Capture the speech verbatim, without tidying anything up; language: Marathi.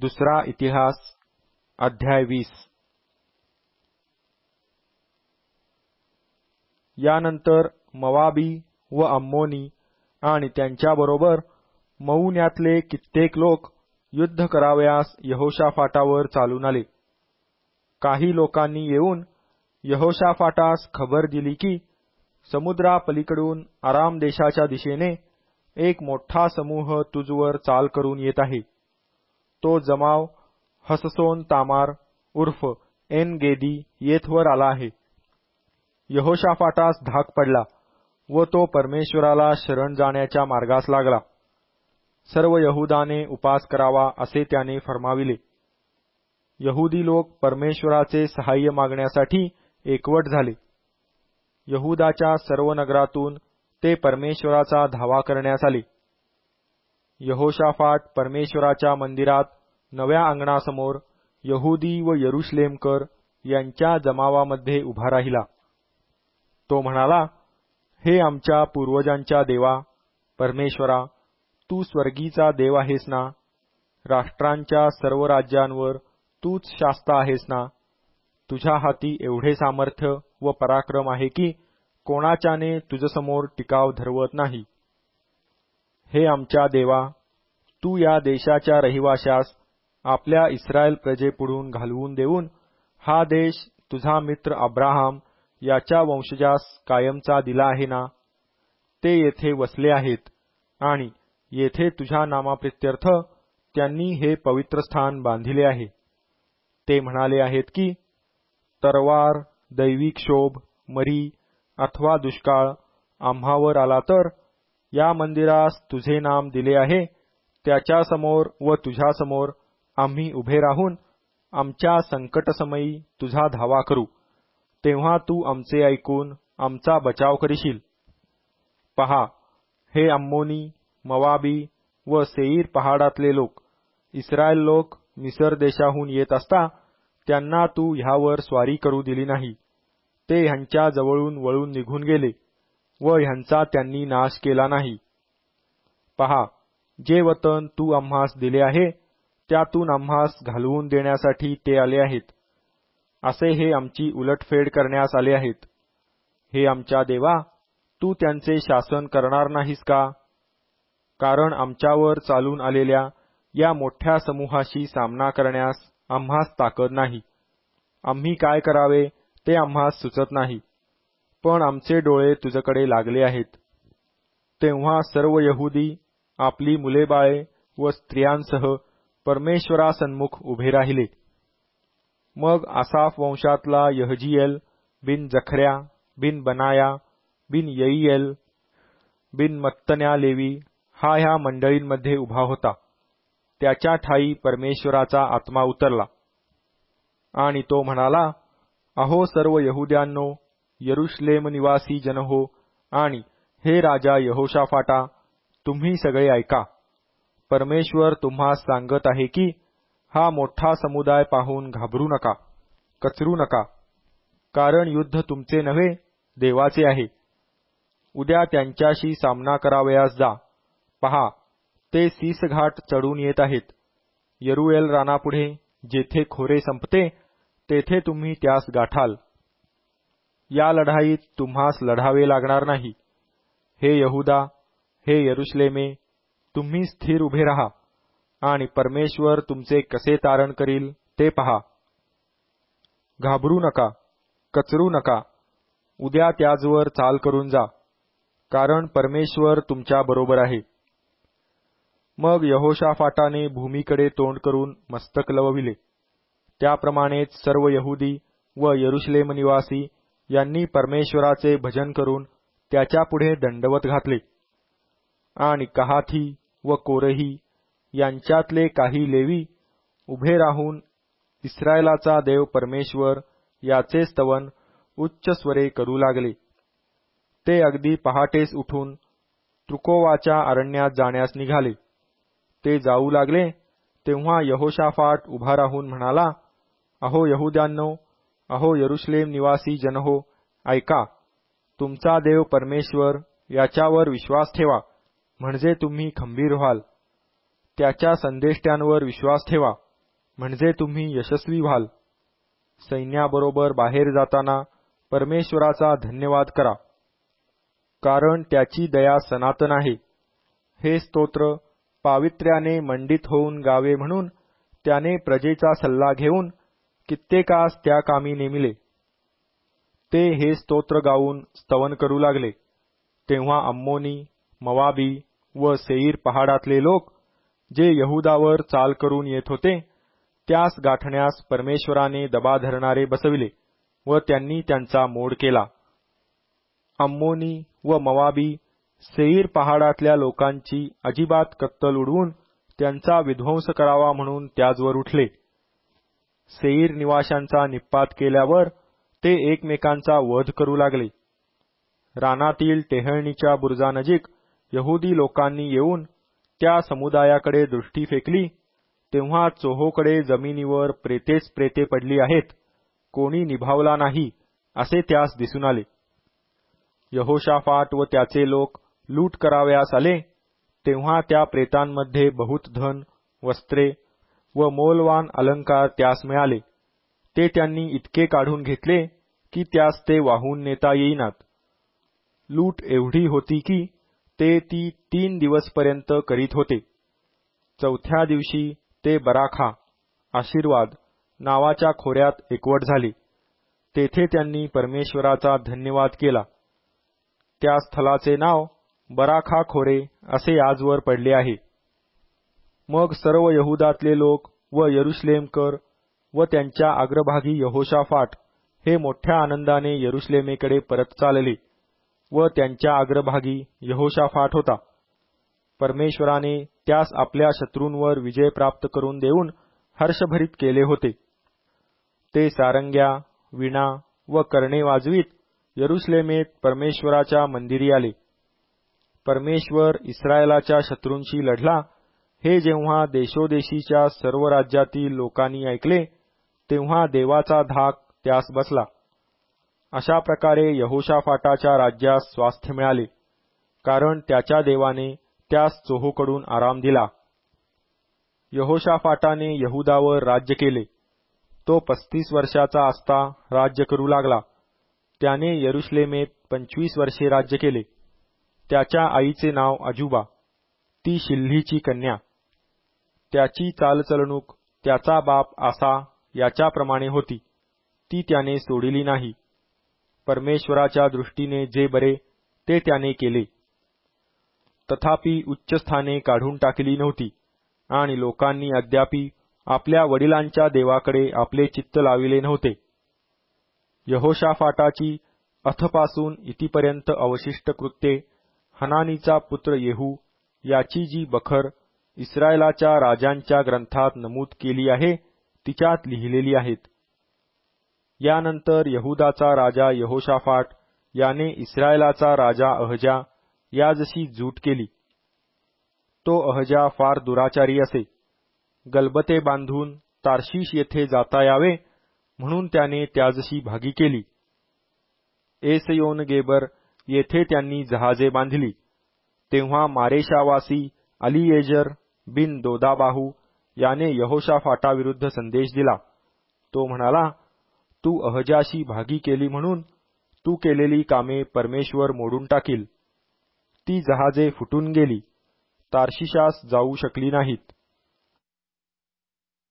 दुसरा इतिहास अध्याय वीस. यानंतर मोवाबी व अम्मोनी आणि त्यांच्याबरोबर मऊन्यातले कित्येक लोक युद्ध करावयास यहोशाफाटावर चालून आले. काही लोकांनी येऊन यहोशाफाटास खबर दिली की समुद्रापलीकडून आराम देशाच्या दिशेने एक मोठा समूह तुझवर चाल करून येत आहे. तो जमाव हससोन तामार उर्फ एन गेदी येथवर आला आहे. यहोशाफाटास धाक पडला व तो परमेश्वराला शरण जाण्याच्या मार्गास लागला. सर्व यहुदाने उपास करावा असे त्याने फर्माविले. यहुदी लोक परमेश्वराचे सहाय्य मागण्यासाठी एकवट झाले. यहुदाच्या सर्व नगरातून ते परमेश्वराचा धावा करण्यास आले. यहोशाफाट परमेश्वराच्या मंदिरात नव्या अंगणासमोर यहुदी व यरुशलेमकर यांच्या जमावामध्ये उभा राहिला. तो म्हणाला, हे आमच्या पूर्वजांच्या देवा परमेश्वरा, तू स्वर्गीचा देव आहेस ना? राष्ट्रांच्या सर्व राज्यांवर तूच शास्ता आहेस ना? तुझ्या हाती एवढे सामर्थ्य व पराक्रम आहे की कोणाच्याने तुझसमोर टिकाव धरवत नाही. हे आमच्या देवा, तू या देशाच्या रहिवाशास आपल्या इस्रायल प्रजेपुढून घालवून देऊन हा देश तुझा मित्र अब्राहाम याच्या वंशजास कायमचा दिला आहे ना? ते येथे वसले आहेत आणि येथे तुझ्या नामाप्रित्यर्थ त्यांनी हे पवित्र स्थान बांधिले आहे. ते म्हणाले आहेत की तरवार, दैविक शोभ, मरी अथवा दुष्काळ आम्हावर आला तर या मंदिरास तुझे नाम दिले आहे त्याच्यासमोर व तुझ्यासमोर आम्ही उभे राहून आमच्या संकटसमयी तुझा धावा करू, तेव्हा तू आमचे ऐकून आमचा बचाव करशील. पहा, हे अम्मोनी, मोवाबी व सेईर पहाडातले लोक, इस्रायल लोक मिसर देशाहून येत असता त्यांना तू ह्यावर स्वारी करू दिली नाही. ते ह्यांच्या जवळून वळून निघून गेले व ह्यांचा त्यांनी नाश केला नाही. पहा, जे वतन तू आम्हास दिले आहे त्यातून आम्हास घालवून देण्यासाठी ते आले आहेत. असे हे आमची उलटफेड करण्यास आले आहेत. हे आमच्या देवा, तू त्यांचे शासन करणार नाहीस का? कारण आमच्यावर चालून आलेल्या या मोठ्या समूहाशी सामना करण्यास आम्हास ताकद नाही. आम्ही काय करावे ते आम्हास सुचत नाही, पण आमचे डोळे तुझ्याकडे लागले आहेत. तेव्हा सर्व यहुदी आपली मुलेबाळे व स्त्रियांसह परमेश्वरासन्मुख उभे राहिले. मग आसाफ वंशातला यहजीएल बिन जखर्या बिन बनाया बिन येईएल बिन मत्तन्या लेवी हा ह्या मंडळींमध्ये उभा होता. त्याच्या ठाई परमेश्वराचा आत्मा उतरला आणि तो म्हणाला, अहो सर्व यहुद्यांनो, यरुशलेम निवासी जनहो आणि हे राजा यहोशाफाटा, तुम्ही सगळे ऐका. परमेश्वर तुम्हास सांगत आहे की हा मोठा समुदाय पाहून घाबरू नका, कचरू नका, कारण युद्ध तुमचे नव्हे देवाचे आहे. उद्या त्यांच्याशी सामना करावयास जा. पहा, ते सीसघाट चढून येत आहेत. यरुएल रानापुढे जेथे खोरे संपते तेथे तुम्ही त्यास गाठाल. या लढाईत तुम्हास लढावे लागणार नाही. हे यहुदा, हे यरुशलेमे, तुम्ही स्थिर उभे राहा आणि परमेश्वर तुमचे कसे तारण करील ते पहा. घाबरू नका, कचरू नका. उद्या त्याचवर चाल करून जा, कारण परमेश्वर तुमच्या बरोबर आहे. मग यहोशाफाटाने भूमीकडे तोंड करून मस्तक लवविले. त्याप्रमाणेच सर्व यहुदी व यरुशलेम निवासी यांनी परमेश्वराचे भजन करून त्याच्यापुढे दंडवत घातले. आणि कहाती व कोरही यांच्यातले काही लेवी उभे राहून इस्रायलाचा देव परमेश्वर याचे स्तवन उच्च स्वरे करू लागले. ते अगदी पहाटेस उठून त्रुकोवाच्या अरण्यात जाण्यास निघाले. ते जाऊ लागले तेव्हा यहोशाफाट उभा राहून म्हणाला, अहो यहुद्यांनो, अहो यरुशलेम निवासी जनहो, ऐका. तुमचा देव परमेश्वर याच्यावर विश्वास ठेवा, म्हणजे तुम्ही खंबीर व्हाल. त्याच्या संदेष्ट्यांवर विश्वास ठेवा, म्हणजे तुम्ही यशस्वी व्हाल. सैन्याबरोबर बाहेर जाताना परमेश्वराचा धन्यवाद करा, कारण त्याची दया सनातन आहे. हे स्तोत्र पावित्र्याने मंडित होऊन गावे म्हणून त्याने प्रजेचा सल्ला घेऊन कित्येकास त्या कामी नेमिले. ते हे स्तोत्र गाऊन स्तवन करू लागले. तेव्हा अम्मोनी, मवाबी व सेईर पहाडातले लोक जे यहुदावर चाल करून येत होते त्यास गाठण्यास परमेश्वराने दबा धरणारे बसविले व त्यांनी त्यांचा मोड केला. अम्मोनी व मवाबी सेईर पहाडातल्या लोकांची अजिबात कत्तल उडवून त्यांचा विध्वंस करावा म्हणून त्याजवर उठले. सेईर निवाशांचा निप्पात केल्यावर ते एकमेकांचा वध करू लागले. रानातील टेहळणीच्या बुरुजानजीक यहुदी लोकांनी येऊन त्या समुदायाकडे दृष्टी फेकली तेव्हा चोहोकडे जमिनीवर प्रेतेच प्रेते पडली आहेत, कोणी निभावला नाही असे त्यास दिसून आले. यहोशाफाट व त्याचे लोक लूट करावयास आले तेव्हा त्या प्रेतांमध्ये बहुत धन, वस्त्रे व मोलवान अलंकार त्यास मिळाले. ते त्यांनी इतके काढून घेतले की त्यास ते वाहून नेता येईनात. लूट एवढी होती की ते ती तीन दिवसपर्यंत करीत होते. चौथ्या दिवशी ते बराखा आशीर्वाद नावाच्या खोऱ्यात एकवट झाले. तेथे त्यांनी परमेश्वराचा धन्यवाद केला. त्या स्थलाचे नाव बराखा खोरे असे आजवर पडले आहे. मग सर्व यहुदातले लोक व यरुशलेमकर व त्यांच्या अग्रभागी यहोशाफाट हे मोठ्या आनंदाने यरुशलेमेकडे परत चालले व त्यांच्या अग्रभागी यहोशाफाट होता. परमेश्वराने त्यास आपल्या शत्रूंवर विजय प्राप्त करून देऊन हर्षभरित केले होते. ते सारंग्या, वीणा व कर्णे वाजवीत यरुशलेमेत परमेश्वराच्या मंदिरी आले. परमेश्वर इस्रायलाच्या शत्रूंशी लढला हे जेव्हा देशोदेशीच्या सर्व राज्यातील लोकांनी ऐकले तेव्हा देवाचा धाक त्यास बसला. अशा प्रकारे यहोशाफाटाच्या राज्यास स्वास्थ्य मिळाले, कारण त्याच्या देवाने त्यास चोहोकडून आराम दिला. यहोशाफाटाने यहुदावर राज्य केले. तो पस्तीस वर्षाचा असता राज्य करू लागला. त्याने यरुशलेमेत पंचवीस वर्षे राज्य केले. त्याच्या आईचे नाव अजुबा, ती शिल्हीची कन्या. त्याची चालचलणूक त्याचा बाप आसा याच्याप्रमाणे होती, ती त्याने सोडिली नाही. परमेश्वराच्या दृष्टीने जे बरे ते त्याने केले. तथापि उच्चस्थाने काढून टाकली नव्हती आणि लोकांनी अद्यापि आपल्या वडिलांच्या देवाकडे आपले चित्त लाविले नव्हते. यहोशाफाटाची अथपासून इतिपर्यंत अवशिष्ट कृत्ये हनानीचा पुत्र येहू याची जी बखर इस्रायलाच्या राजांच्या ग्रंथात नमूद केली आहे तिच्यात लिहिलेली आहेत. यानंतर यहुदाचा राजा यहोशाफाट याने इस्रायलाचा राजा अहजा याजशी जूट केली. तो अहजा फार दुराचारी असे. गलबते बांधून तार्शिश येथे जाता यावे म्हणून त्याने त्याजशी भागी केली. एसयोनगेबर येथे त्यांनी जहाजे बांधली. तेव्हा मारेशावासी अलीएजर बिन दोदाबाहू याने यहोशाफाटाविरुद्ध संदेश दिला. तो म्हणाला, तू अहजाशी भागी केली म्हणून तू केलेली कामे परमेश्वर मोडून टाकील. ती जहाजे फुटून गेली, तार्शिशास जाऊ शकली नाहीत.